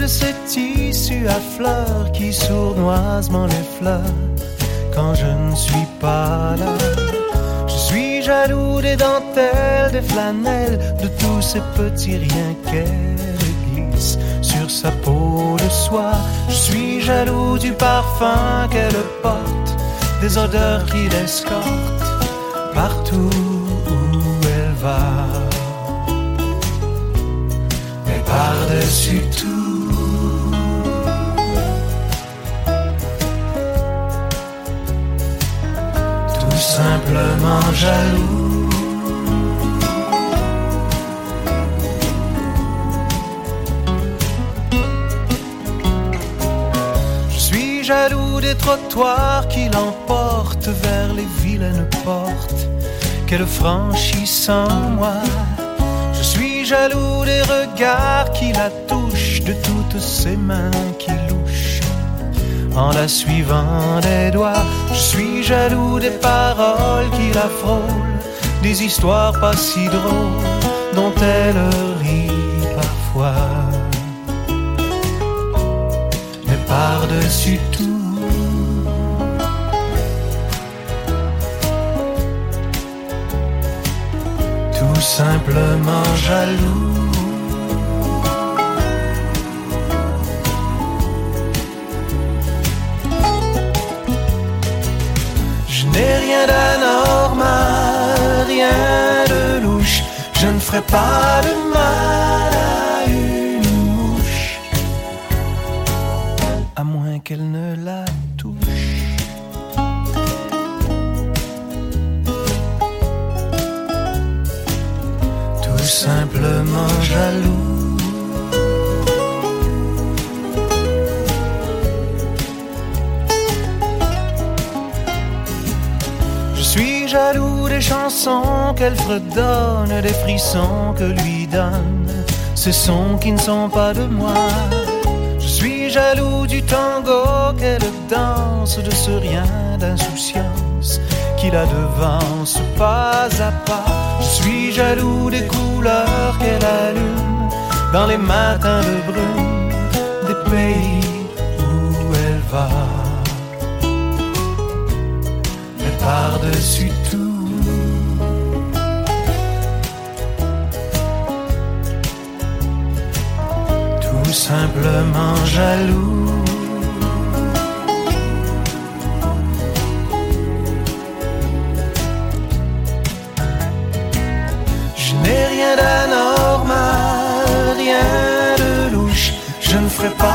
ce tissu à fleurs qui sournoisement l'effleure quand je ne suis pas là. Je suis jaloux des dentelles, des flanelles, de tous ces petits riens qu'elle glisse sur sa peau de soie. Je suis jaloux du parfum qu'elle porte, des odeurs qui l'escortent partout où elle va. Mais par-dessus tout, tout simplement jaloux. Je suis jaloux des trottoirs qui l'emportent vers les vilaines portes qu'elle franchit sans moi. Je suis jaloux des regards qui la touchent, de toutes ses mains qui louchent en la suivant des doigts. Je suis jaloux des paroles qui la frôlent, des histoires pas si drôles dont elle rit parfois. Mais par-dessus tout, tout simplement jaloux. Je n'ai rien d'anormal, rien de louche. Je ne ferai pas de mal à une mouche, à moins qu'elle ne la touche. Tout simplement jaloux. Je suis jaloux des chansons qu'elle fredonne, des frissons que lui donne ces sons qui ne sont pas de moi. Je suis jaloux du tango qu'elle danse, de ce rien d'insouciance qui la devance pas à pas. Je suis jaloux des couleurs qu'elle allume dans les matins de brume des pays où elle va. Mais par-dessus tout, tout simplement jaloux. Rien d'anormal, rien de louche. Je ne ferai pas